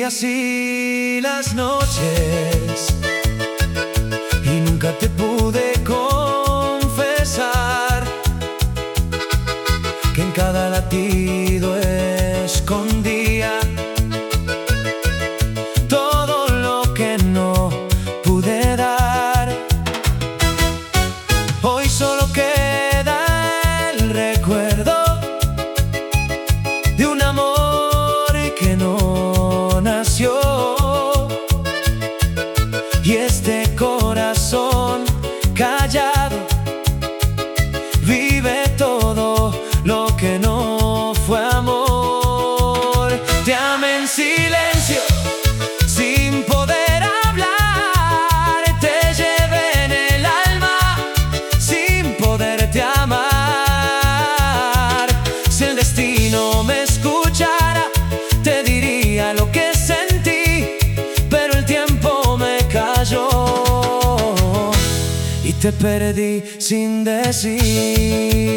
días y las noches, y nunca te pude confesar que en cada latido escondía todo lo que no pude dar. Hoy solo queda el recuerdo de un amor que no nació, y este corazón callado vive todo lo que no fue amor. Te amé en silencio, sin poder hablar, te llevé en el alma, sin poderte amar. Si el destino me escuchara, te diría lo que sentí, pero el tiempo me calló y te perdí sin decir.